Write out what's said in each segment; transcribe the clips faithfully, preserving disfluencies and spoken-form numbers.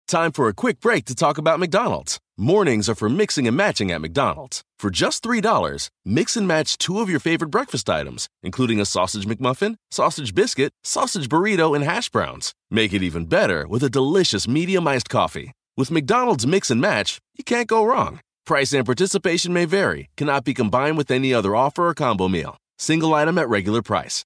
Time for a quick break to talk about McDonald's. Mornings are for mixing and matching at McDonald's. For just three dollars, mix and match two of your favorite breakfast items, including a sausage McMuffin, sausage biscuit, sausage burrito, and hash browns. Make it even better with a delicious medium iced coffee. With McDonald's Mix and Match, you can't go wrong. Price and participation may vary. Cannot be combined with any other offer or combo meal. Single item at regular price.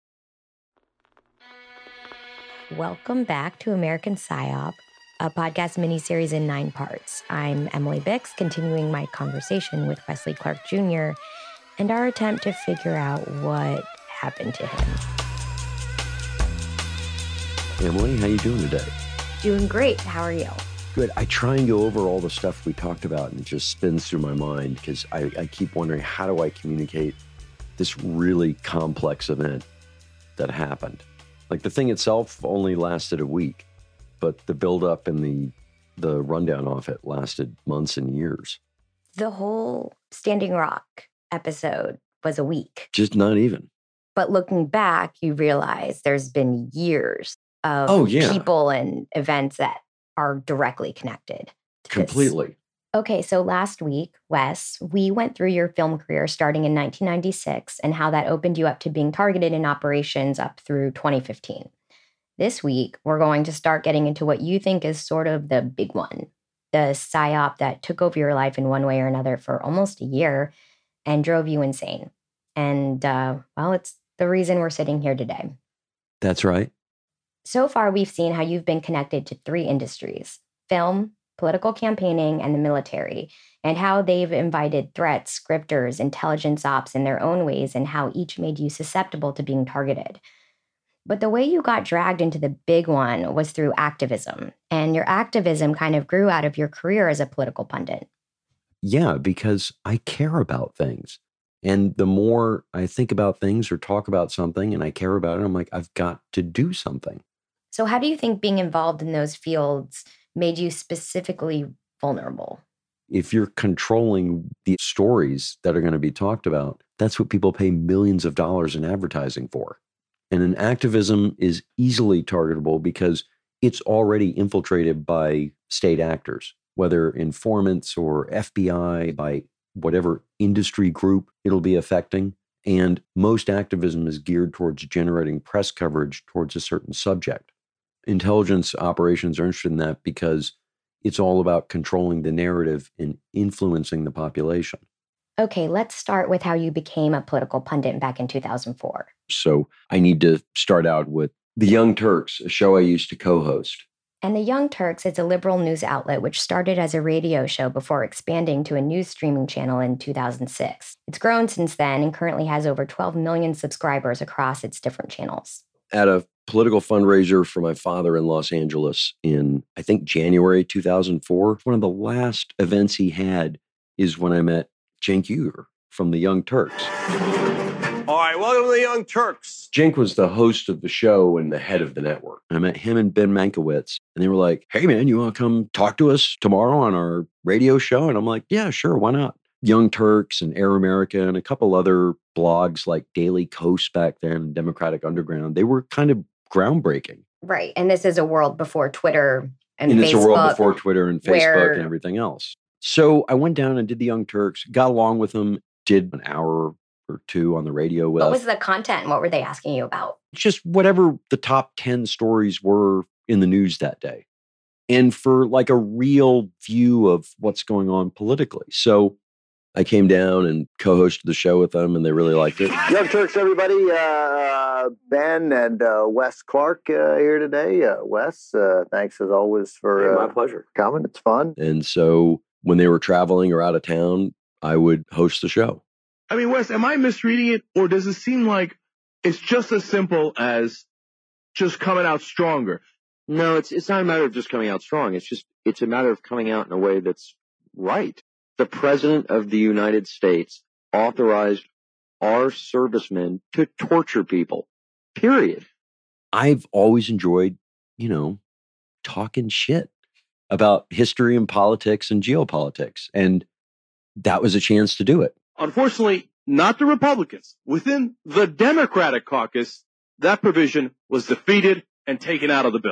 Welcome back to American Psyop, a podcast miniseries in nine parts. I'm Emily Bix, continuing my conversation with Wesley Clark Junior and our attempt to figure out what happened to him. Emily, how you doing today? Doing great. How are you? Good. I try and go over all the stuff we talked about and it just spins through my mind because I, I keep wondering, how do I communicate this really complex event that happened? Like, the thing itself only lasted a week, but the buildup and the the rundown of it lasted months and years. The whole Standing Rock episode was a week. Just not even. But looking back, you realize there's been years of oh, yeah. people and events that are directly connected. Completely. This. Okay, so last week, Wes, we went through your film career starting in nineteen ninety-six and how that opened you up to being targeted in operations up through twenty fifteen. This week, we're going to start getting into what you think is sort of the big one, the psyop that took over your life in one way or another for almost a year and drove you insane. And, uh, well, it's the reason we're sitting here today. That's right. So far, we've seen how you've been connected to three industries: film, political campaigning, and the military, and how they've invited threats, scripters, intelligence ops in their own ways, and how each made you susceptible to being targeted. But the way you got dragged into the big one was through activism, and your activism kind of grew out of your career as a political pundit. Yeah, because I care about things. And the more I think about things or talk about something and I care about it, I'm like, I've got to do something. So how do you think being involved in those fields made you specifically vulnerable? If you're controlling the stories that are going to be talked about, that's what people pay millions of dollars in advertising for. And an activism is easily targetable because it's already infiltrated by state actors, whether informants or F B I, by whatever industry group it'll be affecting. And most activism is geared towards generating press coverage towards a certain subject. Intelligence operations are interested in that because it's all about controlling the narrative and influencing the population. Okay, let's start with how you became a political pundit back in two thousand four. So I need to start out with The Young Turks, a show I used to co-host. And The Young Turks is a liberal news outlet which started as a radio show before expanding to a news streaming channel in two thousand six. It's grown since then and currently has over twelve million subscribers across its different channels. At a political fundraiser for my father in Los Angeles in, I think, January two thousand four, one of the last events he had is when I met Cenk Uygur from The Young Turks. All right, welcome to The Young Turks. Cenk was the host of the show and the head of the network. I met him and Ben Mankiewicz, and they were like, hey, man, you want to come talk to us tomorrow on our radio show? And I'm like, yeah, sure, why not? Young Turks and Air America and a couple other blogs like Daily Kos back then, Democratic Underground, they were kind of groundbreaking. Right, and this is a world before Twitter and, and Facebook. And it's a world before Twitter and Facebook where... and everything else. So I went down and did The Young Turks, got along with them, did an hour or two on the radio with. What was the content? What were they asking you about? Just whatever the top ten stories were in the news that day. And for like a real view of what's going on politically. So I came down and co-hosted the show with them and they really liked it. Young Turks, everybody. Uh, Ben and uh, Wes Clark uh, here today. Uh, Wes, uh, thanks as always for uh, hey, my pleasure coming. It's fun. And so when they were traveling or out of town, I would host the show. I mean, Wes, am I misreading it, or does it seem like it's just as simple as just coming out stronger? No, it's it's not a matter of just coming out strong. It's just it's a matter of coming out in a way that's right. The President of the United States authorized our servicemen to torture people, period. I've always enjoyed, you know, talking shit about history and politics and geopolitics, and that was a chance to do it. Unfortunately, not the Republicans. Within the Democratic caucus, that provision was defeated and taken out of the bill.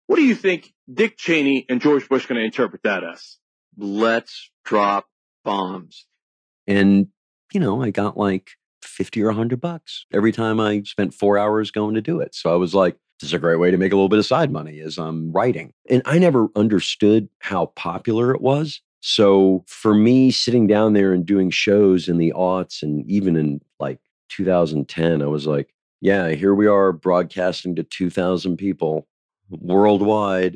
What do you think Dick Cheney and George Bush going to interpret that as? Let's drop bombs. And, you know, I got like fifty or a hundred bucks every time I spent four hours going to do it. So I was like, this is a great way to make a little bit of side money as I'm writing. And I never understood how popular it was. So for me, sitting down there and doing shows in the aughts and even in like two thousand ten, I was like, yeah, here we are broadcasting to two thousand people worldwide.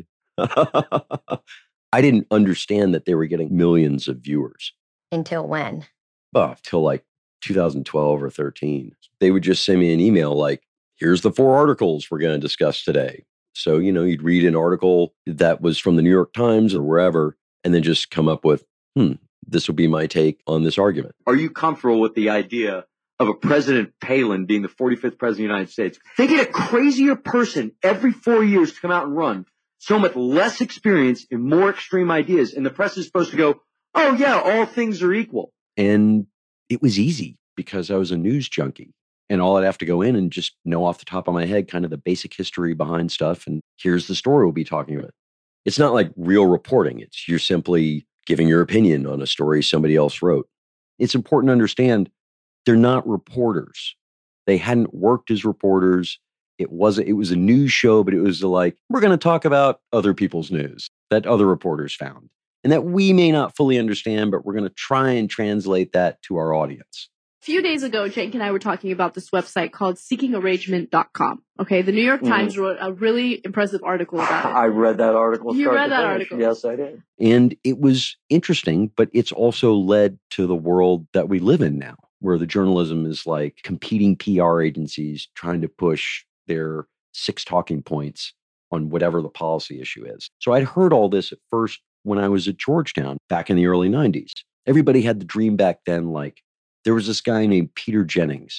I didn't understand that they were getting millions of viewers. Until when? Well, till like two thousand twelve or thirteen. They would just send me an email like, here's the four articles we're going to discuss today. So, you know, you'd read an article that was from the New York Times or wherever, and then just come up with, hmm, this will be my take on this argument. Are you comfortable with the idea of a President Palin being the forty-fifth president of the United States? They get a crazier person every four years to come out and run, so much less experience and more extreme ideas. And the press is supposed to go, oh, yeah, all things are equal. And it was easy because I was a news junkie. And all I'd have to go in and just know off the top of my head kind of the basic history behind stuff. And here's the story we'll be talking about. It's not like real reporting. It's you're simply giving your opinion on a story somebody else wrote. It's important to understand they're not reporters. They hadn't worked as reporters. It wasn't, it was a news show, but it was like, we're going to talk about other people's news that other reporters found and that we may not fully understand, but we're going to try and translate that to our audience. A few days ago, Jake and I were talking about this website called seeking arrangement dot com. Okay, the New York mm-hmm. Times wrote a really impressive article about it. I read that article. You read that finish. article? Yes, I did. And it was interesting, but it's also led to the world that we live in now, where the journalism is like competing P R agencies trying to push their six talking points on whatever the policy issue is. So I'd heard all this at first when I was at Georgetown back in the early nineties. Everybody had the dream back then, like, there was this guy named Peter Jennings.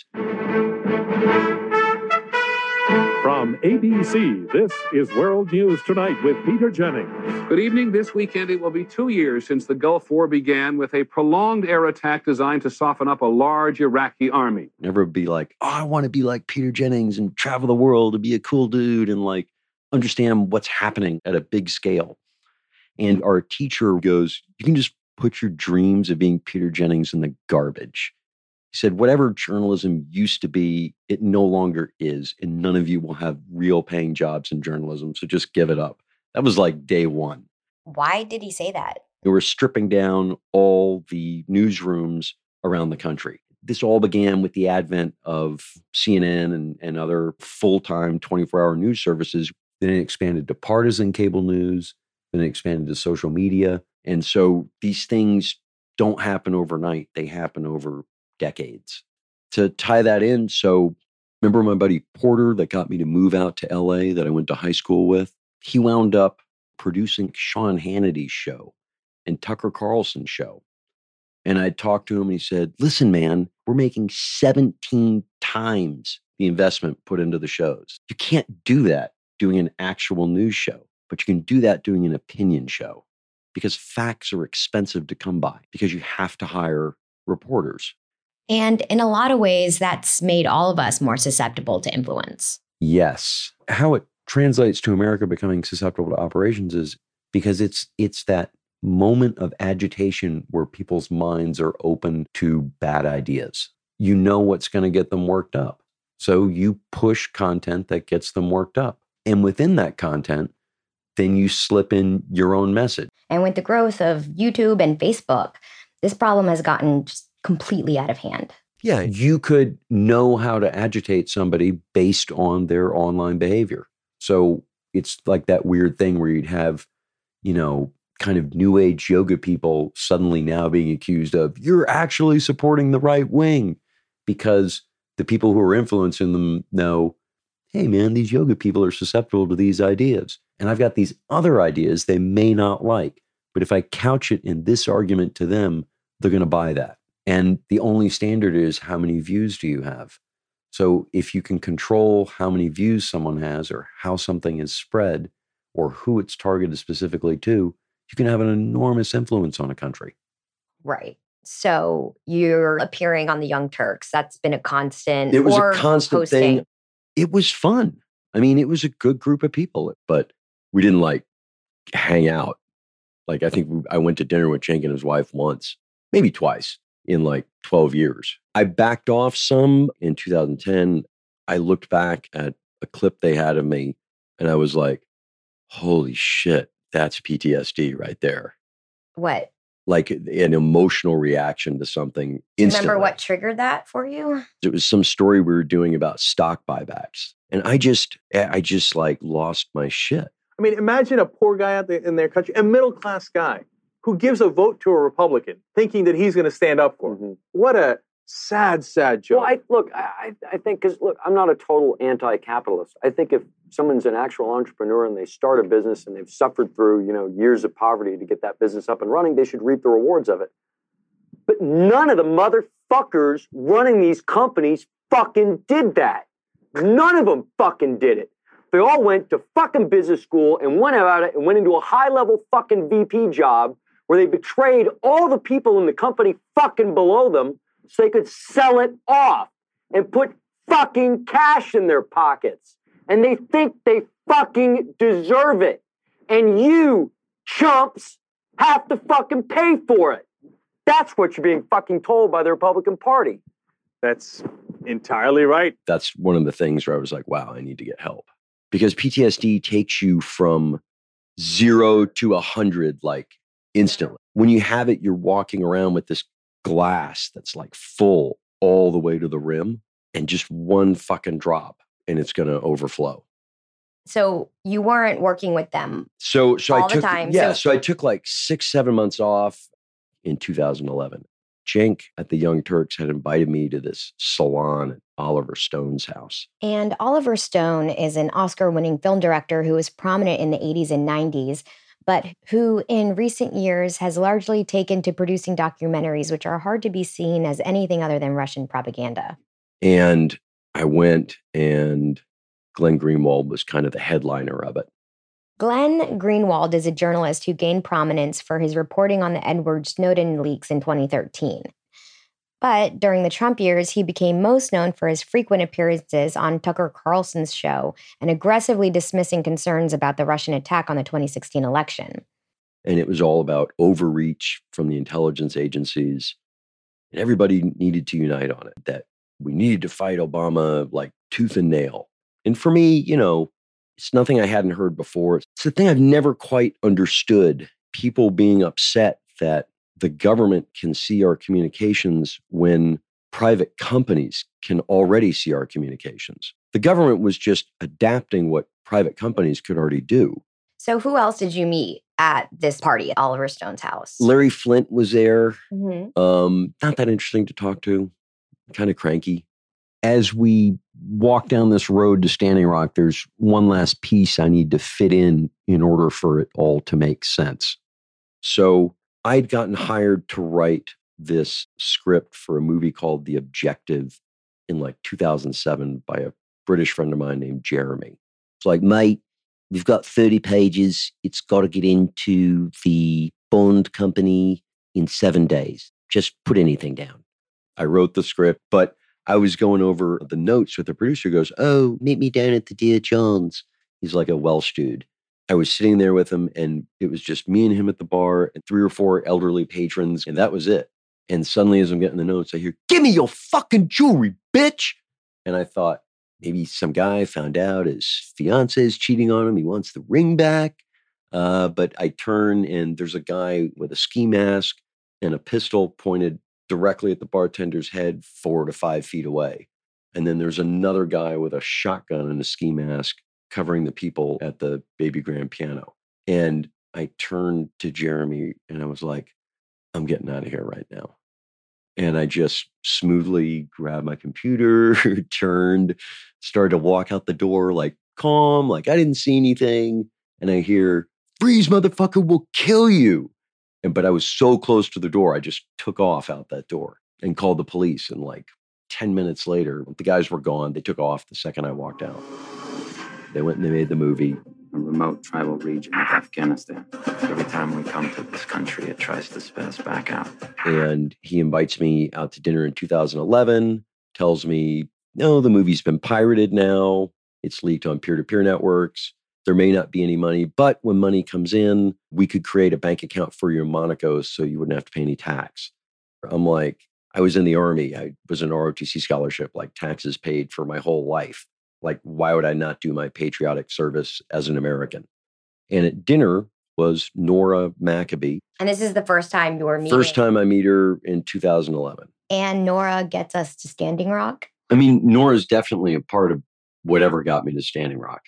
From A B C, this is World News Tonight with Peter Jennings. Good evening. This weekend, it will be two years since the Gulf War began with a prolonged air attack designed to soften up a large Iraqi army. Never be like, oh, I want to be like Peter Jennings and travel the world and be a cool dude and like understand what's happening at a big scale. And our teacher goes, you can just put your dreams of being Peter Jennings in the garbage. He said, whatever journalism used to be, it no longer is. And none of you will have real paying jobs in journalism. So just give it up. That was like day one. Why did he say that? They were stripping down all the newsrooms around the country. This all began with the advent of C N N and, and other full-time twenty-four hour news services. Then it expanded to partisan cable news. Then it expanded to social media. And so these things don't happen overnight. They happen over decades. To tie that in, so remember my buddy Porter that got me to move out to L A that I went to high school with? He wound up producing Sean Hannity's show and Tucker Carlson's show. And I talked to him and he said, listen, man, we're making seventeen times the investment put into the shows. You can't do that doing an actual news show, but you can do that doing an opinion show because facts are expensive to come by because you have to hire reporters. And in a lot of ways, that's made all of us more susceptible to influence. Yes. How it translates to America becoming susceptible to operations is because it's it's that moment of agitation where people's minds are open to bad ideas. You know what's going to get them worked up. So you push content that gets them worked up. And within that content, then you slip in your own message. And with the growth of YouTube and Facebook, this problem has gotten just completely out of hand. Yeah, you could know how to agitate somebody based on their online behavior. So it's like that weird thing where you'd have, you know, kind of new age yoga people suddenly now being accused of, you're actually supporting the right wing because the people who are influencing them know, hey man, these yoga people are susceptible to these ideas. And I've got these other ideas they may not like. But if I couch it in this argument to them, they're going to buy that. And the only standard is how many views do you have? So if you can control how many views someone has or how something is spread or who it's targeted specifically to, you can have an enormous influence on a country. Right. So you're appearing on the Young Turks. That's been a constant. It was or a constant hosting. thing. It was fun. I mean, it was a good group of people, but we didn't like hang out. Like, I think we, I went to dinner with Cenk and his wife once, maybe twice in like twelve years. I backed off some in two thousand ten. I looked back at a clip they had of me and I was like, holy shit, that's P T S D right there. What? Like an emotional reaction to something instantly. Remember what triggered that for you? It was some story we were doing about stock buybacks. And I just, I just like lost my shit. I mean, imagine a poor guy out there in their country, a middle-class guy who gives a vote to a Republican thinking that he's going to stand up for him. Mm-hmm. What a sad, sad joke. Well, I, look, I, I think, because look, I'm not a total anti-capitalist. I think if someone's an actual entrepreneur and they start a business and they've suffered through, you know, years of poverty to get that business up and running, they should reap the rewards of it. But none of the motherfuckers running these companies fucking did that. None of them fucking did it. They all went to fucking business school and went about it and went into a high-level fucking V P job where they betrayed all the people in the company fucking below them so they could sell it off and put fucking cash in their pockets. And they think they fucking deserve it. And you, chumps, have to fucking pay for it. That's what you're being fucking told by the Republican Party. That's entirely right. That's one of the things where I was like, wow, I need to get help. Because P T S D takes you from zero to a hundred, like instantly. When you have it, you're walking around with this glass that's like full all the way to the rim, and just one fucking drop and it's going to overflow. So you weren't working with them So, so all I took, the time. yeah, so, so I took like six, seven months off in two thousand eleven. Cenk at the Young Turks had invited me to this salon at Oliver Stone's house. And Oliver Stone is an Oscar-winning film director who was prominent in the eighties and nineties, but who in recent years has largely taken to producing documentaries, which are hard to be seen as anything other than Russian propaganda. And I went, and Glenn Greenwald was kind of the headliner of it. Glenn Greenwald is a journalist who gained prominence for his reporting on the Edward Snowden leaks in twenty thirteen. But during the Trump years, he became most known for his frequent appearances on Tucker Carlson's show and aggressively dismissing concerns about the Russian attack on the twenty sixteen election. And it was all about overreach from the intelligence agencies. And everybody needed to unite on it, that we needed to fight Obama like tooth and nail. And for me, you know, it's nothing I hadn't heard before. It's the thing I've never quite understood. People being upset that the government can see our communications when private companies can already see our communications. The government was just adapting what private companies could already do. So who else did you meet at this party at Oliver Stone's house? Larry Flint was there. Mm-hmm. Um, not that interesting to talk to. Kind of cranky. As we walk down this road to Standing Rock, there's one last piece I need to fit in in order for it all to make sense. So I'd gotten hired to write this script for a movie called The Objective in like two thousand seven by a British friend of mine named Jeremy. It's like, mate, we've got thirty pages. It's got to get into the Bond company in seven days. Just put anything down. I wrote the script, but I was going over the notes with the producer. Who goes, oh, meet me down at the Dear John's. He's like a Welsh dude. I was sitting there with him, and it was just me and him at the bar and three or four elderly patrons, and that was it. And suddenly, as I'm getting the notes, I hear, give me your fucking jewelry, bitch. And I thought, maybe some guy found out his fiance is cheating on him. He wants the ring back. Uh, but I turn, and there's a guy with a ski mask and a pistol pointed directly at the bartender's head, four to five feet away. And then there's another guy with a shotgun and a ski mask covering the people at the baby grand piano. And I turned to Jeremy and I was like, I'm getting out of here right now. And I just smoothly grabbed my computer, turned, started to walk out the door, like calm, like I didn't see anything. And I hear, freeze, motherfucker, will kill you. And, but I was so close to the door, I just took off out that door and called the police. And like ten minutes later, the guys were gone. They took off the second I walked out. They went and they made the movie. A remote tribal region of Afghanistan. Every time we come to this country, it tries to spit us back out. And he invites me out to dinner in two thousand eleven, tells me, no, the movie's been pirated now. It's leaked on peer-to-peer networks. There may not be any money, but when money comes in, we could create a bank account for you in Monaco so you wouldn't have to pay any tax. I'm like, I was in the Army. I was an R O T C scholarship, like taxes paid for my whole life. Like, why would I not do my patriotic service as an American? And at dinner was Nora Maccabee. And this is the first time you're meeting. First time I meet her in two thousand eleven. And Nora gets us to Standing Rock. I mean, Nora's definitely a part of whatever got me to Standing Rock.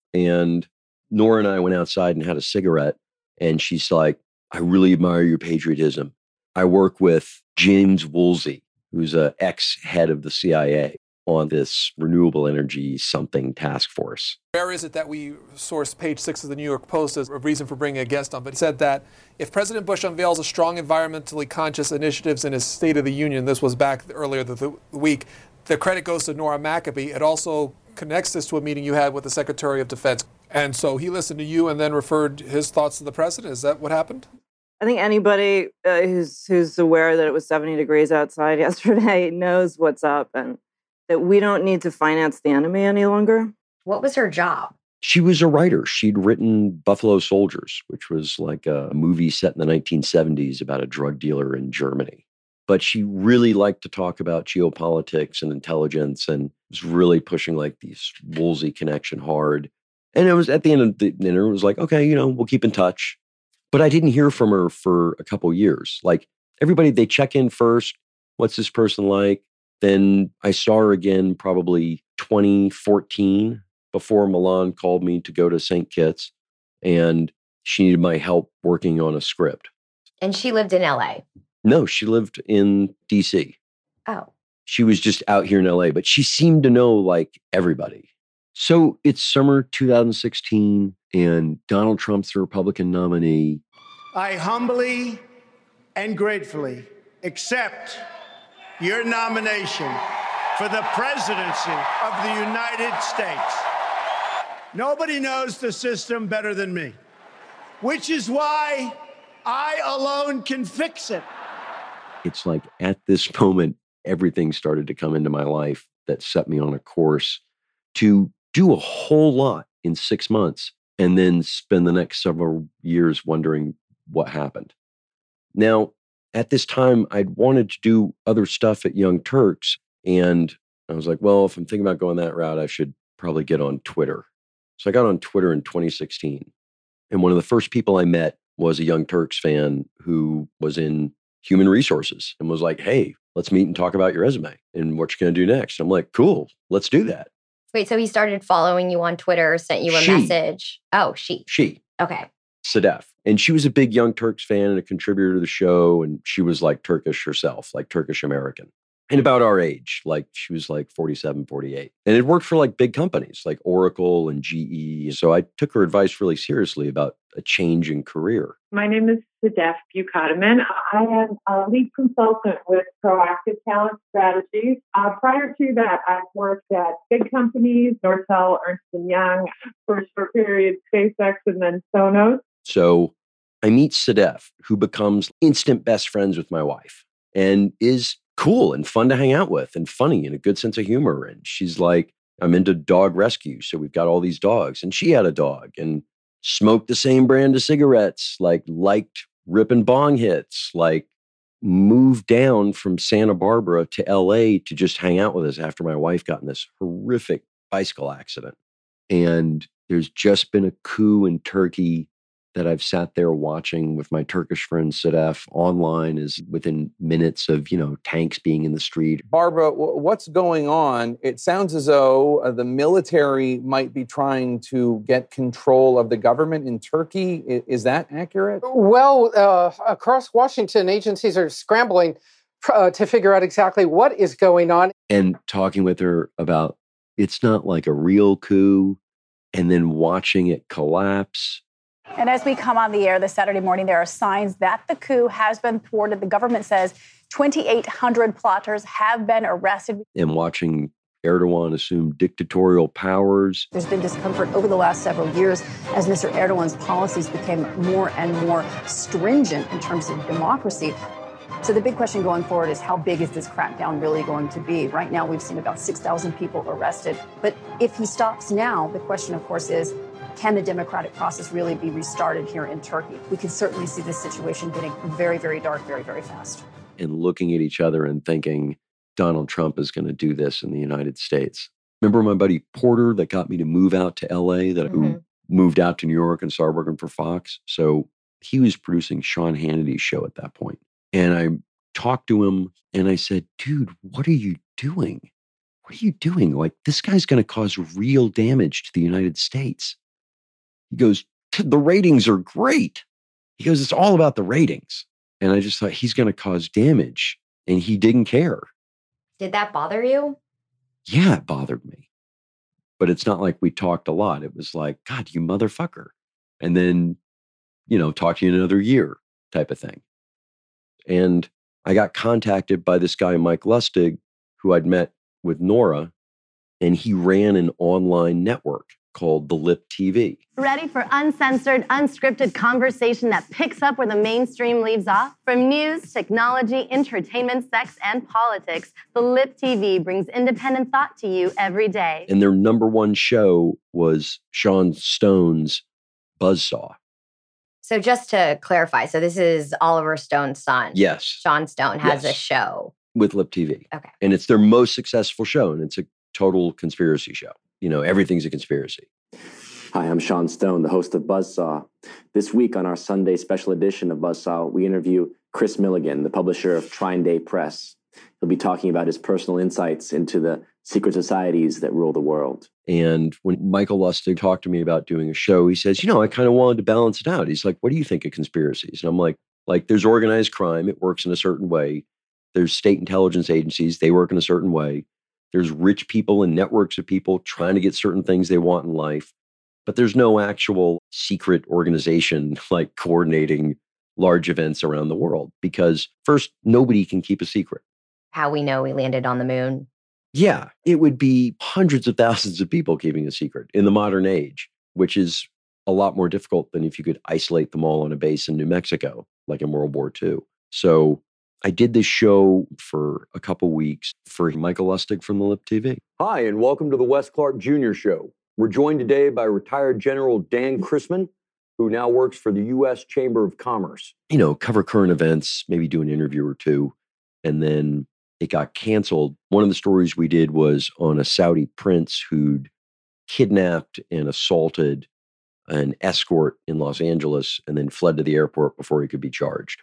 And Nora and I went outside and had a cigarette. And she's like, I really admire your patriotism. I work with James Woolsey, who's an ex-head of the C I A, on this renewable energy something task force. Where is it that we sourced page six of the New York Post as a reason for bringing a guest on? But he said that if President Bush unveils a strong environmentally conscious initiatives in his State of the Union, this was back earlier the week, the credit goes to Nora Maccabee. It also connects this to a meeting you had with the Secretary of Defense. And so he listened to you and then referred his thoughts to the president. Is that what happened? I think anybody uh, who's who's aware that it was seventy degrees outside yesterday knows what's up and that we don't need to finance the enemy any longer. What was her job? She was a writer. She'd written Buffalo Soldiers, which was like a movie set in the nineteen seventies about a drug dealer in Germany. But she really liked to talk about geopolitics and intelligence and was really pushing like this Woolsey connection hard. And it was at the end of the dinner, it was like, okay, you know, we'll keep in touch. But I didn't hear from her for a couple years. Like everybody, they check in first. What's this person like? Then I saw her again probably twenty fourteen before Milan called me to go to Saint Kitts. And she needed my help working on a script. And she lived in L A? No, she lived in D C. Oh. She was just out here in L A, but she seemed to know like everybody. So it's summer two thousand sixteen and Donald Trump's the Republican nominee. I humbly and gratefully accept your nomination for the presidency of the United States. Nobody knows the system better than me, which is why I alone can fix it. It's like at this moment, everything started to come into my life that set me on a course to do a whole lot in six months and then spend the next several years wondering what happened. Now, at this time, I'd wanted to do other stuff at Young Turks. And I was like, well, if I'm thinking about going that route, I should probably get on Twitter. So I got on Twitter in twenty sixteen. And one of the first people I met was a Young Turks fan who was in human resources and was like, hey, let's meet and talk about your resume and what you're going to do next. I'm like, cool, let's do that. Wait, so he started following you on Twitter, sent you a She. message. Oh, she. She. Okay. Sadef. And she was a big Young Turks fan and a contributor to the show. And she was like Turkish herself, like Turkish American. And about our age, like she was like forty-seven, forty-eight. And it worked for like big companies like Oracle and G E. So I took her advice really seriously about a change in career. My name is Sadef Bukhataman. I am a lead consultant with Proactive Talent Strategies. Uh, prior to that, I've worked at big companies, Nortel, Ernst and Young, for a short period, SpaceX, and then Sonos. So I meet Sadef, who becomes instant best friends with my wife and is cool and fun to hang out with and funny and a good sense of humor. And she's like, I'm into dog rescue. So we've got all these dogs. And she had a dog and smoked the same brand of cigarettes, like liked ripping bong hits, like moved down from Santa Barbara to L A to just hang out with us after my wife got in this horrific bicycle accident. And there's just been a coup in Turkey that I've sat there watching with my Turkish friend Sadef online is within minutes of, you know, tanks being in the street. Barbara, w- what's going on? It sounds as though uh, the military might be trying to get control of the government in Turkey. I- is that accurate? Well, uh, across Washington, agencies are scrambling uh, to figure out exactly what is going on. And talking with her about it's not like a real coup, and then watching it collapse. And as we come on the air this Saturday morning, there are signs that the coup has been thwarted. The government says twenty-eight hundred plotters have been arrested. And watching Erdogan assume dictatorial powers. There's been discomfort over the last several years as Mister Erdogan's policies became more and more stringent in terms of democracy. So the big question going forward is how big is this crackdown really going to be? Right now, we've seen about six thousand people arrested. But if he stops now, the question, of course, is Can the democratic process really be restarted here in Turkey? We could certainly see this situation getting very, very dark, very, very fast. And looking at each other and thinking, Donald Trump is going to do this in the United States. Remember my buddy Porter that got me to move out to L A, that mm-hmm. who moved out to New York and started working for Fox? So he was producing Sean Hannity's show at that point. And I talked to him and I said, dude, what are you doing? What are you doing? Like, this guy's going to cause real damage to the United States. He goes, the ratings are great. He goes, it's all about the ratings. And I just thought, he's going to cause damage. And he didn't care. Did that bother you? Yeah, it bothered me. But it's not like we talked a lot. It was like, God, you motherfucker. And then, you know, talk to you in another year type of thing. And I got contacted by this guy, Mike Lustig, who I'd met with Nora, and he ran an online network called The Lip T V. Ready for uncensored, unscripted conversation that picks up where the mainstream leaves off? From news, technology, entertainment, sex, and politics, The Lip T V brings independent thought to you every day. And their number one show was Sean Stone's Buzzsaw. So just to clarify, so this is Oliver Stone's son. Yes. Sean Stone has yes. a show. With Lip T V. Okay. And it's their most successful show, and it's a total conspiracy show. You know, everything's a conspiracy. Hi, I'm Sean Stone, the host of Buzzsaw. This week on our Sunday special edition of Buzzsaw, we interview Chris Milligan, the publisher of Trine Day Press. He'll be talking about his personal insights into the secret societies that rule the world. And when Michael Lustig talked to me about doing a show, he says, you know, I kind of wanted to balance it out. He's like, what do you think of conspiracies? And I'm like, like, there's organized crime. It works in a certain way. There's state intelligence agencies. They work in a certain way. There's rich people and networks of people trying to get certain things they want in life. But there's no actual secret organization like coordinating large events around the world because first, nobody can keep a secret. How we know we landed on the moon. Yeah, it would be hundreds of thousands of people keeping a secret in the modern age, which is a lot more difficult than if you could isolate them all on a base in New Mexico, like in World War Two. So I did this show for a couple weeks for Michael Lustig from the Lip T V. Hi, and welcome to the Wes Clark Junior Show. We're joined today by retired General Dan Chrisman, who now works for the U S Chamber of Commerce. You know, cover current events, maybe do an interview or two, and then it got canceled. One of the stories we did was on a Saudi prince who'd kidnapped and assaulted an escort in Los Angeles and then fled to the airport before he could be charged.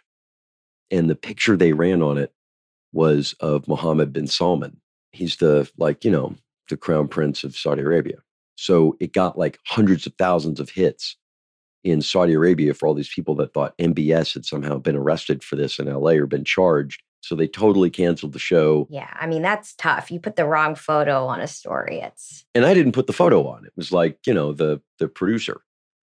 And the picture they ran on it was of Mohammed bin Salman. He's the, like, you know, the crown prince of Saudi Arabia. So it got like hundreds of thousands of hits in Saudi Arabia for all these people that thought M B S had somehow been arrested for this in L A or been charged. So they totally canceled the show. Yeah, I mean, that's tough. You put the wrong photo on a story. It's And I didn't put the photo on. It was like, you know, the the producer.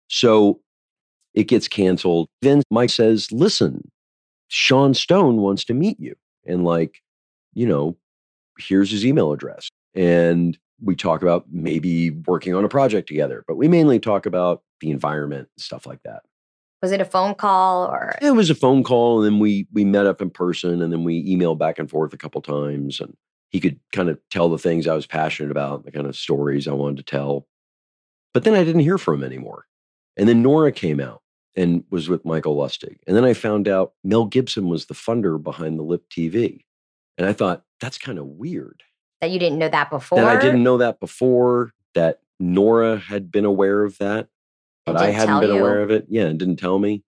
So it gets canceled. Then Mike says, listen, Sean Stone wants to meet you. And like, you know, here's his email address. And we talk about maybe working on a project together, but we mainly talk about the environment and stuff like that. Was it a phone call or? It was a phone call, and then we we met up in person, and then we emailed back and forth a couple times, and he could kind of tell the things I was passionate about, the kind of stories I wanted to tell. But then I didn't hear from him anymore. And then Nora came out and was with Michael Lustig. And then I found out Mel Gibson was the funder behind the Lip T V. And I thought, that's kind of weird. That you didn't know that before? That I didn't know that before, that Nora had been aware of that, but I hadn't been aware of it. Yeah, and didn't tell me.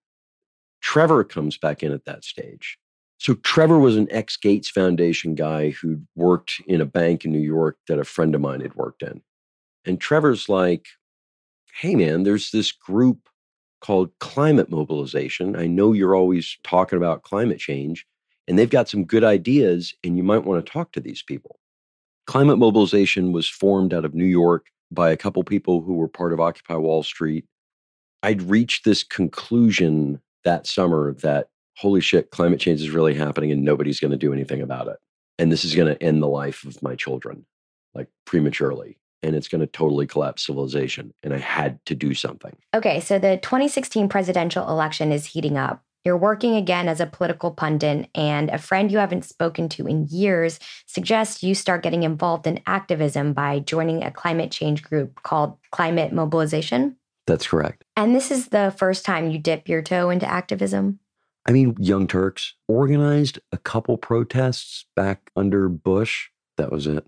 Trevor comes back in at that stage. So Trevor was an ex-Gates Foundation guy who'd worked in a bank in New York that a friend of mine had worked in. And Trevor's like, hey, man, there's this group called Climate Mobilization. I know you're always talking about climate change, and they've got some good ideas, and you might want to talk to these people. Climate Mobilization was formed out of New York by a couple people who were part of Occupy Wall Street. I'd reached this conclusion that summer that, holy shit, climate change is really happening and nobody's going to do anything about it. And this is going to end the life of my children, like prematurely. And it's going to totally collapse civilization. And I had to do something. Okay, so the twenty sixteen presidential election is heating up. You're working again as a political pundit, and a friend you haven't spoken to in years suggests you start getting involved in activism by joining a climate change group called Climate Mobilization. That's correct. And this is the first time you dip your toe into activism? I mean, Young Turks organized a couple protests back under Bush. That was it.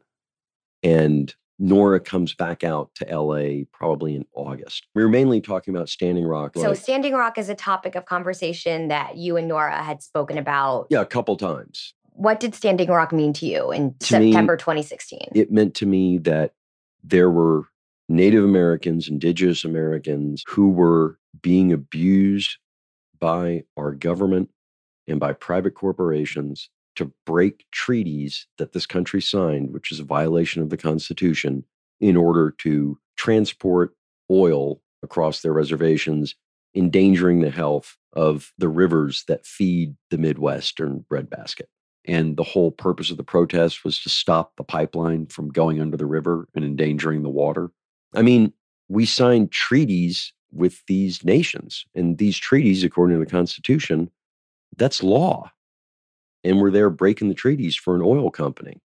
And Nora comes back out to L A probably in August. We were mainly talking about Standing Rock. So like, Standing Rock is a topic of conversation that you and Nora had spoken about. Yeah, a couple times. What did Standing Rock mean to you in To September me, twenty sixteen? It meant to me that there were Native Americans, Indigenous Americans who were being abused by our government and by private corporations to break treaties that this country signed, which is a violation of the Constitution, in order to transport oil across their reservations, endangering the health of the rivers that feed the Midwestern breadbasket. And the whole purpose of the protest was to stop the pipeline from going under the river and endangering the water. I mean, we signed treaties with these nations, and these treaties, according to the Constitution, that's law. And we're there breaking the treaties for an oil company.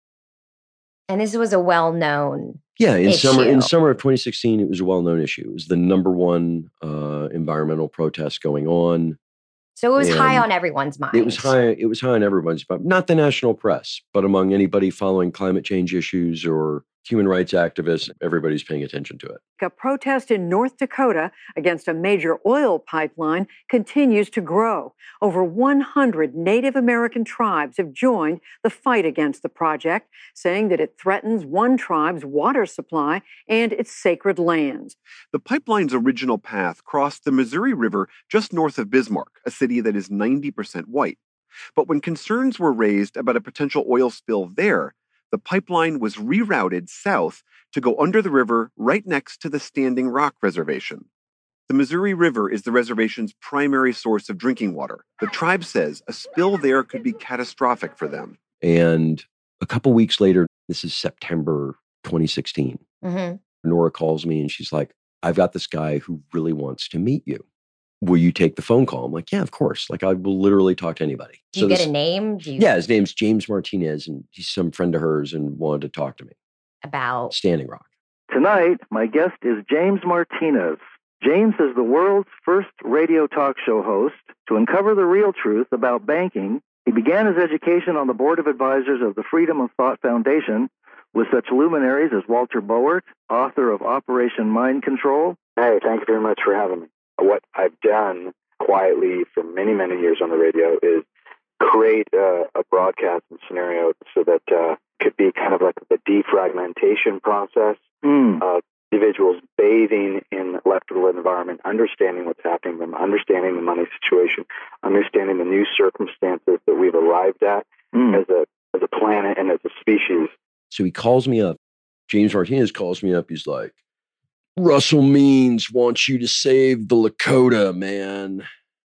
And this was a well-known Yeah, in issue. summer in summer of twenty sixteen, it was a well-known issue. It was the number one uh, environmental protest going on. So it was high And on everyone's mind. It was high. It was high on everyone's mind, not the national press, but among anybody following climate change issues or human rights activists. Everybody's paying attention to it. A protest in North Dakota against a major oil pipeline continues to grow. Over one hundred Native American tribes have joined the fight against the project, saying that it threatens one tribe's water supply and its sacred lands. The pipeline's original path crossed the Missouri River just north of Bismarck, a city that is ninety percent white. But when concerns were raised about a potential oil spill there, the pipeline was rerouted south to go under the river right next to the Standing Rock Reservation. The Missouri River is the reservation's primary source of drinking water. The tribe says a spill there could be catastrophic for them. And a couple weeks later, this is September twenty sixteen, Mm-hmm. Nora calls me and she's like, I've got this guy who really wants to meet you. Will you take the phone call? I'm like, yeah, of course. Like, I will literally talk to anybody. Do you So get this- a name? Do you Yeah, his name's James Martinez, and he's some friend of hers and wanted to talk to me. About Standing Rock. Tonight, my guest is James Martinez. James is the world's first radio talk show host to uncover the real truth about banking. He began his education on the board of advisors of the Freedom of Thought Foundation with such luminaries as Walter Boert, author of Operation Mind Control. Hey, thank you very much for having me. What I've done quietly for many, many years on the radio is create uh, a broadcasting scenario so that uh, could be kind of like the defragmentation process Mm. of individuals bathing in the electrical environment, understanding what's happening to them, understanding the money situation, understanding the new circumstances that we've arrived at Mm. as a as a planet and as a species. So he calls me up. James Martinez calls me up. He's like, Russell Means wants you to save the Lakota, man.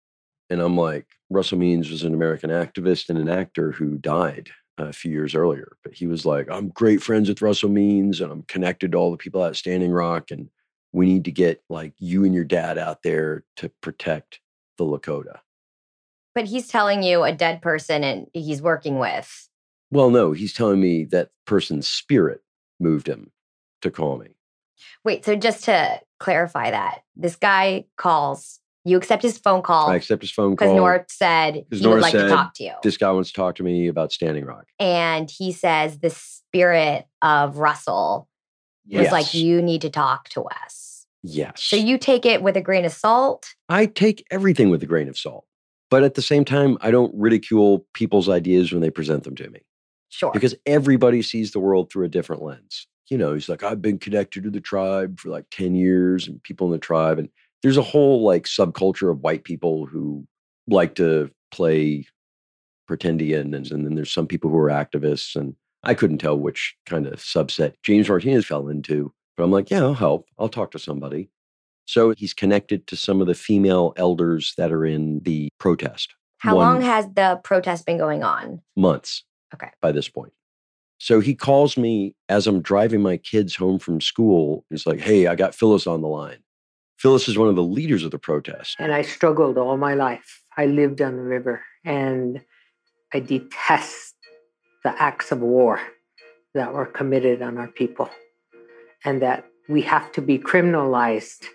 And I'm like, Russell Means was an American activist and an actor who died a few years earlier. But he was like, I'm great friends with Russell Means and I'm connected to all the people at Standing Rock. And we need to get like you and your dad out there to protect the Lakota. But he's telling you a dead person and he's working with. Well, no, he's telling me that person's spirit moved him to call me. Wait, so just to clarify that, this guy calls, you accept his phone call. I accept his phone call. Because Nora said he Because would Nora like said, to talk to you. This guy wants to talk to me about Standing Rock. And he says the spirit of Russell was Yes. like, you need to talk to Wes. Yes. So you take it with a grain of salt. I take everything with a grain of salt. But at the same time, I don't ridicule people's ideas when they present them to me. Sure. Because everybody sees the world through a different lens. You know, he's like, I've been connected to the tribe for like ten years and people in the tribe. And there's a whole like subculture of white people who like to play pretendian. And, and then there's some people who are activists. And I couldn't tell which kind of subset James Martinez fell into. But I'm like, yeah, I'll help. I'll talk to somebody. So he's connected to some of the female elders that are in the protest. How One- long has the protest been going on? Months. Okay. By this point. So he calls me as I'm driving my kids home from school. He's like, hey, I got Phyllis on the line. Phyllis is one of the leaders of the protest. And I struggled all my life. I lived on the river and I detest the acts of war that were committed on our people and that we have to be criminalized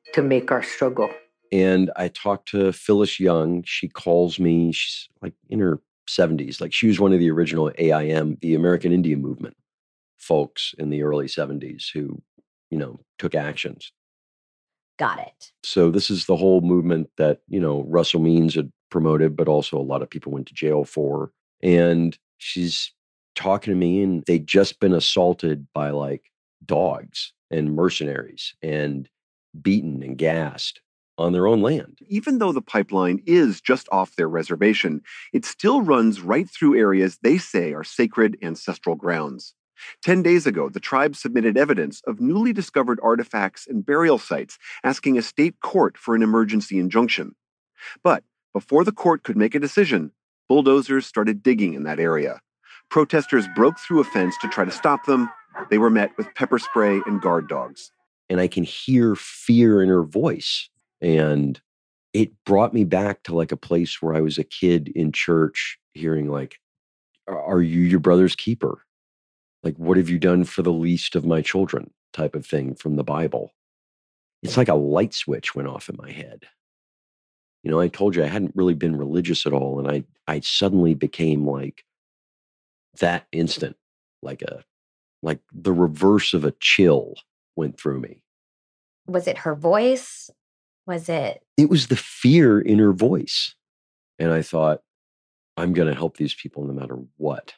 to make our struggle. And I talked to Phyllis Young. She calls me, she's like in her seventies. Like she was one of the original A I M, the American Indian Movement folks in the early seventies who, you know, took actions. Got it. So this is the whole movement that, you know, Russell Means had promoted, but also a lot of people went to jail for. And she's talking to me, and they'd just been assaulted by like dogs and mercenaries and beaten and gassed on their own land. Even though the pipeline is just off their reservation, it still runs right through areas they say are sacred ancestral grounds. Ten days ago, the tribe submitted evidence of newly discovered artifacts and burial sites, asking a state court for an emergency injunction. But before the court could make a decision, bulldozers started digging in that area. Protesters broke through a fence to try to stop them. They were met with pepper spray and guard dogs. And I can hear fear in her voice. And it brought me back to like a place where I was a kid in church hearing like, are you your brother's keeper? Like, what have you done for the least of my children type of thing from the Bible. It's like a light switch went off in my head. You know, I told you I hadn't really been religious at all. And I, I suddenly became like that instant, like a, like the reverse of a chill went through me. Was it her voice? Was it? It was the fear in her voice. And I thought, I'm going to help these people no matter what.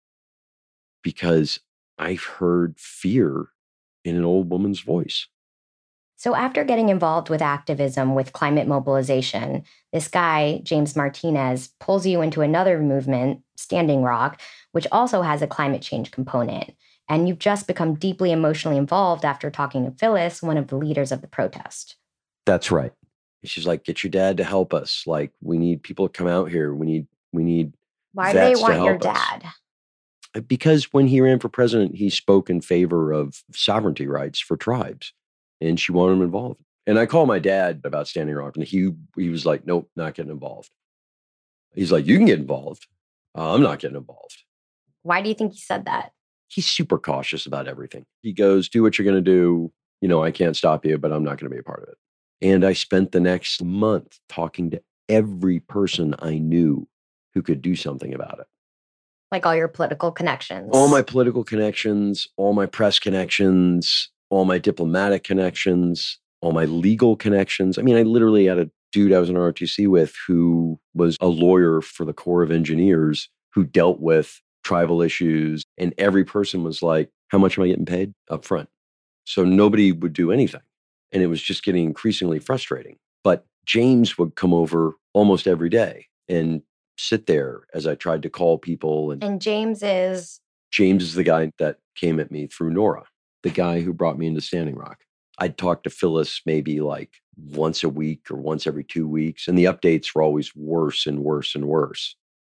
Because I've heard fear in an old woman's voice. So after getting involved with activism with climate mobilization, this guy, James Martinez, pulls you into another movement, Standing Rock, which also has a climate change component. And you've just become deeply emotionally involved after talking to Phyllis, one of the leaders of the protest. That's right. She's like, get your dad to help us. Like, we need people to come out here. We need, we need Why do they want your dad? Us. Because when he ran for president, he spoke in favor of sovereignty rights for tribes, and she wanted him involved. And I called my dad about Standing Rock, and he he was like, nope, not getting involved. He's like, you can get involved. Uh, I'm not getting involved. Why do you think he said that? He's super cautious about everything. He goes, do what you're going to do. You know, I can't stop you, but I'm not going to be a part of it. And I spent the next month talking to every person I knew who could do something about it. Like all your political connections. All my political connections, all my press connections, all my diplomatic connections, all my legal connections. I mean, I literally had a dude I was in R O T C with who was a lawyer for the Corps of Engineers who dealt with tribal issues. And every person was like, how much am I getting paid up front? So nobody would do anything. And it was just getting increasingly frustrating. But James would come over almost every day and sit there as I tried to call people. And, and James is? James is the guy that came at me through Nora, the guy who brought me into Standing Rock. I'd talk to Phyllis maybe like once a week or once every two weeks. And the updates were always worse and worse and worse.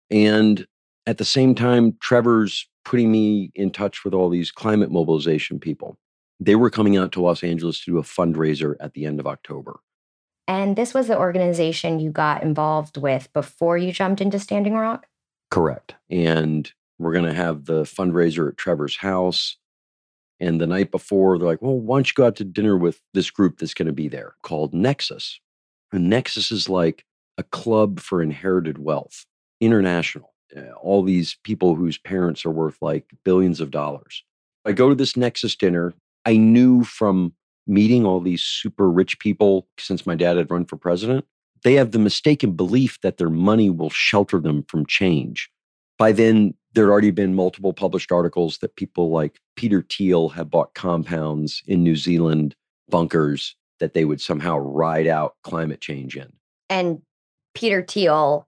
And at the same time, Trevor's putting me in touch with all these climate mobilization people. They were coming out to Los Angeles to do a fundraiser at the end of October. And this was the organization you got involved with before you jumped into Standing Rock? Correct. And we're going to have the fundraiser at Trevor's house. And the night before, they're like, well, why don't you go out to dinner with this group that's going to be there called Nexus. And Nexus is like a club for inherited wealth, international. Uh, all these people whose parents are worth like billions of dollars. I go to this Nexus dinner. I knew from meeting all these super rich people since my dad had run for president, they have the mistaken belief that their money will shelter them from change. By then, there had already been multiple published articles that people like Peter Thiel had bought compounds in New Zealand, bunkers that they would somehow ride out climate change in. And Peter Thiel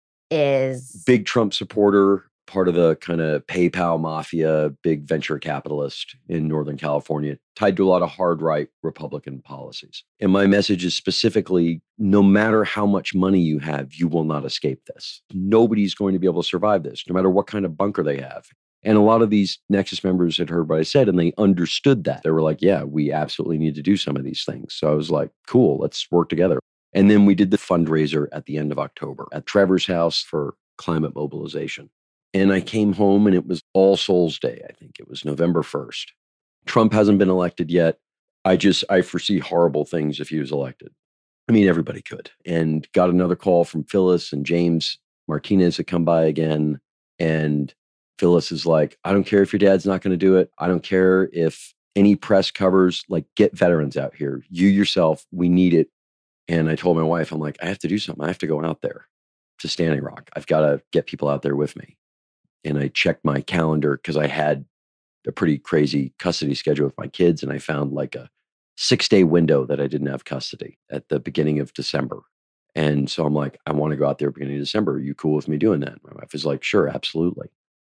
is? Big Trump supporter, part of the kind of PayPal mafia, big venture capitalist in Northern California, tied to a lot of hard right Republican policies. And my message is specifically, no matter how much money you have, you will not escape this. Nobody's going to be able to survive this, no matter what kind of bunker they have. And a lot of these Nexus members had heard what I said, and they understood that. They were like, yeah, we absolutely need to do some of these things. So I was like, cool, let's work together. And then we did the fundraiser at the end of October at Trevor's house for climate mobilization. And I came home and it was All Souls Day. I think it was November first. Trump hasn't been elected yet. I just, I foresee horrible things if he was elected. I mean, everybody could. And got another call from Phyllis, and James Martinez had come by again. And Phyllis is like, I don't care if your dad's not going to do it. I don't care if any press covers, like, get veterans out here. You yourself, we need it. And I told my wife, I'm like, I have to do something. I have to go out there to Standing Rock. I've got to get people out there with me. And I checked my calendar because I had a pretty crazy custody schedule with my kids. And I found like a six day window that I didn't have custody at the beginning of December. And so I'm like, I want to go out there beginning of December. Are you cool with me doing that? My wife is like, sure, absolutely.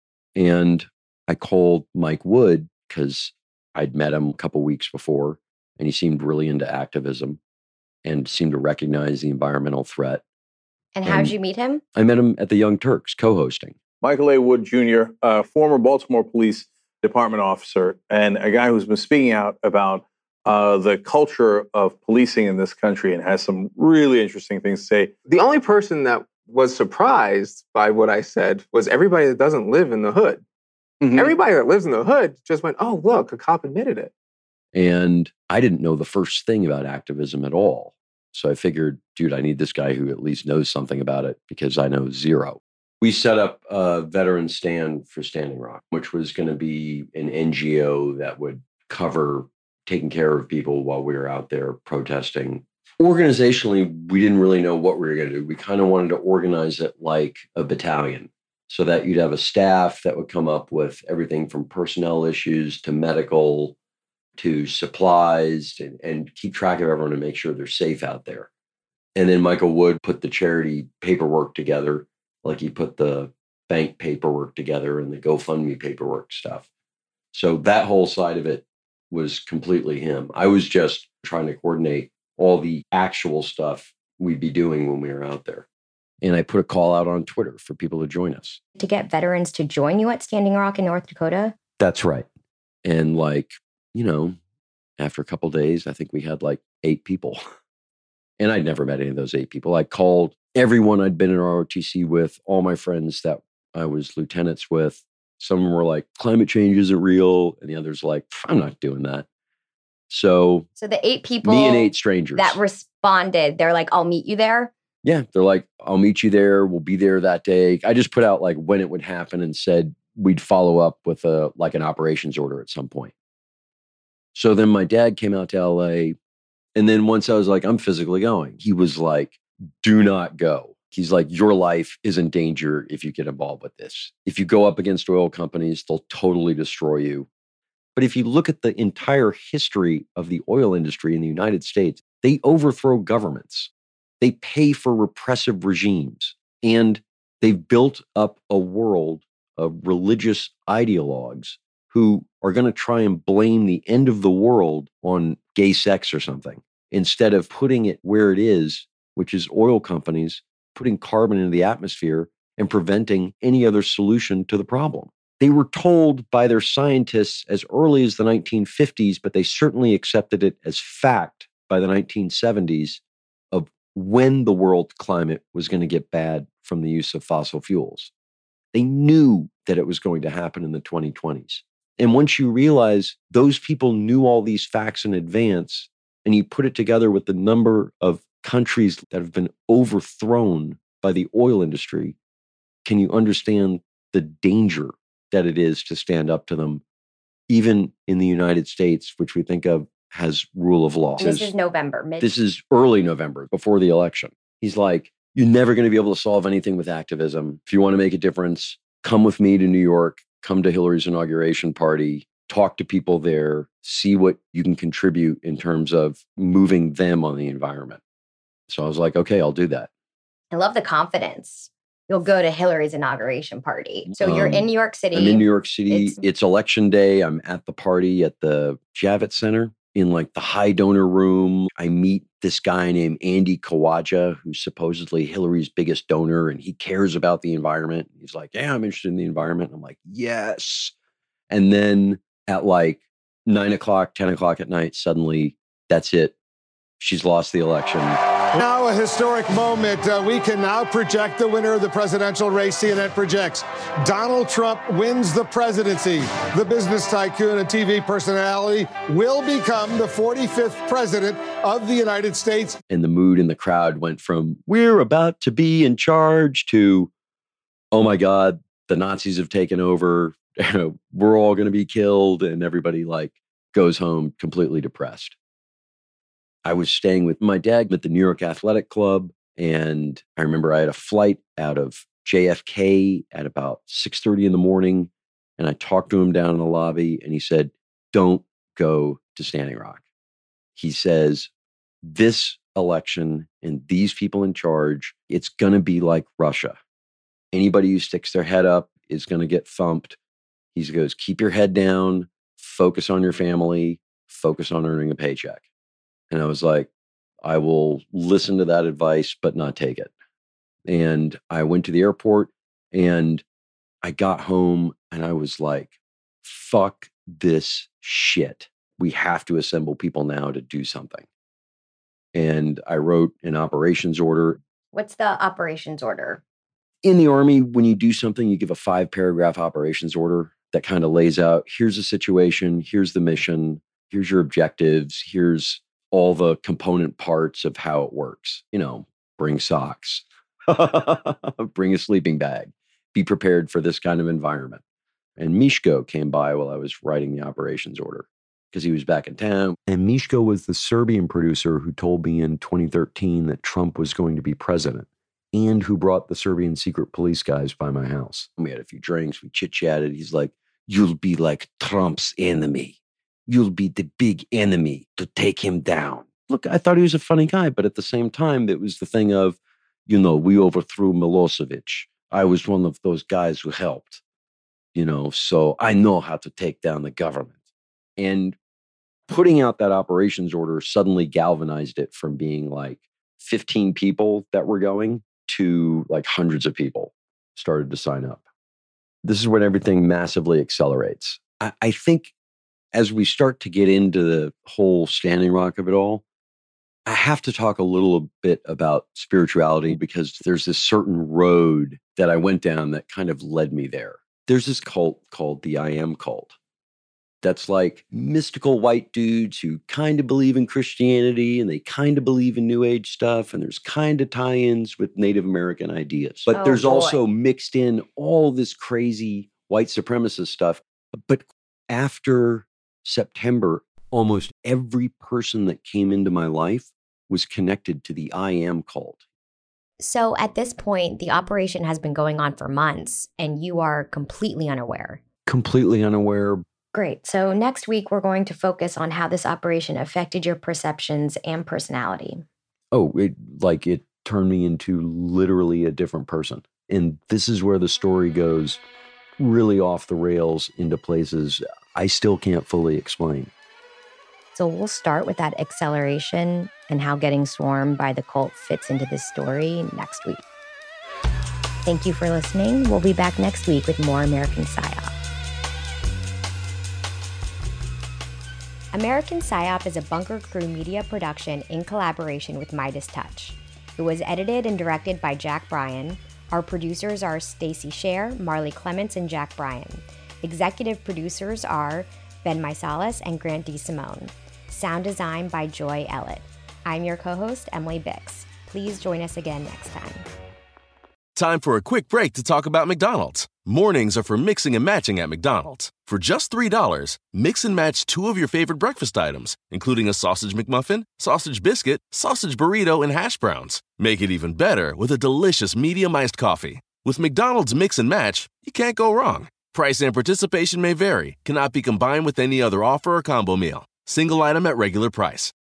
And I called Mike Wood because I'd met him a couple weeks before, and he seemed really into activism and seemed to recognize the environmental threat. And how did you meet him? I met him at the Young Turks, co-hosting. Michael A. Wood Junior, a former Baltimore Police Department officer, and a guy who's been speaking out about uh, the culture of policing in this country and has some really interesting things to say. The only person that was surprised by what I said was everybody that doesn't live in the hood. Mm-hmm. Everybody that lives in the hood just went, oh, look, a cop admitted it. And I didn't know the first thing about activism at all. So I figured, dude, I need this guy who at least knows something about it because I know zero. We set up a veteran stand for Standing Rock, which was going to be an N G O that would cover taking care of people while we were out there protesting. Organizationally, we didn't really know what we were going to do. We kind of wanted to organize it like a battalion so that you'd have a staff that would come up with everything from personnel issues to medical to supplies and, and keep track of everyone and make sure they're safe out there. And then Michael Wood put the charity paperwork together, like he put the bank paperwork together and the GoFundMe paperwork stuff. So that whole side of it was completely him. I was just trying to coordinate all the actual stuff we'd be doing when we were out there. And I put a call out on Twitter for people to join us. To get veterans to join you at Standing Rock in North Dakota? That's right. And like, you know, after a couple of days, I think we had like eight people. And I'd never met any of those eight people. I called everyone I'd been in R O T C with, all my friends that I was lieutenants with. Some of them were like, climate change isn't real. And the others like, I'm not doing that. So, so the eight people me and eight strangers that responded, they're like, I'll meet you there. Yeah. They're like, I'll meet you there. We'll be there that day. I just put out like when it would happen and said we'd follow up with a, like an operations order at some point. So then my dad came out to L A. And then once I was like, I'm physically going, he was like, do not go. He's like, your life is in danger if you get involved with this. If you go up against oil companies, they'll totally destroy you. But if you look at the entire history of the oil industry in the United States, they overthrow governments. They pay for repressive regimes. And they've built up a world of religious ideologues who are going to try and blame the end of the world on gay sex or something, instead of putting it where it is, which is oil companies putting carbon into the atmosphere and preventing any other solution to the problem. They were told by their scientists as early as the nineteen fifties, but they certainly accepted it as fact by the nineteen seventies of when the world climate was going to get bad from the use of fossil fuels. They knew that it was going to happen in the twenty twenties. And once you realize those people knew all these facts in advance, and you put it together with the number of countries that have been overthrown by the oil industry, can you understand the danger that it is to stand up to them, even in the United States, which we think of has rule of law? This is November. Mid- this is early November, before the election. He's like, you're never going to be able to solve anything with activism. If you want to make a difference, come with me to New York, come to Hillary's inauguration party, talk to people there, see what you can contribute in terms of moving them on the environment. So I was like, okay, I'll do that. I love the confidence. You'll go to Hillary's inauguration party. So you're Um, in New York City. I'm in New York City. It's- It's, election day. I'm at the party at the Javits Center in like the high donor room. I meet this guy named Andy Kawaja, who's supposedly Hillary's biggest donor, and he cares about the environment. He's like, yeah, I'm interested in the environment. I'm like, yes. And then at like nine o'clock, ten o'clock at night, suddenly that's it. She's lost the election. Now a historic moment. Uh, we can now project the winner of the presidential race. C N N projects Donald Trump wins the presidency. The business tycoon and T V personality will become the forty-fifth president of the United States. And the mood in the crowd went from, we're about to be in charge, to, oh my God, the Nazis have taken over. We're all going to be killed. And everybody like goes home completely depressed. I was staying with my dad at the New York Athletic Club. And I remember I had a flight out of J F K at about six thirty in the morning. And I talked to him down in the lobby and he said, don't go to Standing Rock. He says, this election and these people in charge, it's going to be like Russia. Anybody who sticks their head up is going to get thumped. He goes, keep your head down, focus on your family, focus on earning a paycheck. And I was like, I will listen to that advice, but not take it. And I went to the airport and I got home and I was like, fuck this shit. We have to assemble people now to do something. And I wrote an operations order. What's the operations order? In the Army, when you do something, you give a five paragraph operations order that kind of lays out, here's the situation, here's the mission, here's your objectives, here's all the component parts of how it works. You know, bring socks, bring a sleeping bag, be prepared for this kind of environment. And Mishko came by while I was writing the operations order because he was back in town. And Mishko was the Serbian producer who told me in twenty thirteen that Trump was going to be president and who brought the Serbian secret police guys by my house. We had a few drinks, we chit-chatted. He's like, you'll be like Trump's enemy. You'll be the big enemy to take him down. Look, I thought he was a funny guy, but at the same time, it was the thing of, you know, we overthrew Milosevic. I was one of those guys who helped, you know, so I know how to take down the government. And putting out that operations order suddenly galvanized it from being like fifteen people that were going to like hundreds of people started to sign up. This is when everything massively accelerates. I, I think as we start to get into the whole Standing Rock of it all, I have to talk a little bit about spirituality because there's this certain road that I went down that kind of led me there. There's this cult called the I Am cult. That's like mystical white dudes who kind of believe in Christianity and they kind of believe in New Age stuff. And there's kind of tie-ins with Native American ideas. But Oh, there's boy. also mixed in all this crazy white supremacist stuff. But after September, almost every person that came into my life was connected to the I Am cult. So at this point, the operation has been going on for months and you are completely unaware. Completely unaware. Great. So next week, we're going to focus on how this operation affected your perceptions and personality. Oh, it like it turned me into literally a different person. And this is where the story goes really off the rails into places I still can't fully explain. So we'll start with that acceleration and how getting swarmed by the cult fits into this story next week. Thank you for listening. We'll be back next week with more American Psyop. American Psyop is a Bunker Crew media production in collaboration with Midas Touch. It was edited and directed by Jack Bryan. Our producers are Stacey Scher, Marley Clements, and Jack Bryan. Executive producers are Ben Meisalas and Grant DeSimone. Sound design by Joy Ellett. I'm your co-host, Emily Bix. Please join us again next time. Time for a quick break to talk about McDonald's. Mornings are for mixing and matching at McDonald's. For just three dollars, mix and match two of your favorite breakfast items, including a sausage McMuffin, sausage biscuit, sausage burrito, and hash browns. Make it even better with a delicious medium iced coffee. With McDonald's Mix and Match, you can't go wrong. Price and participation may vary, cannot be combined with any other offer or combo meal. Single item at regular price.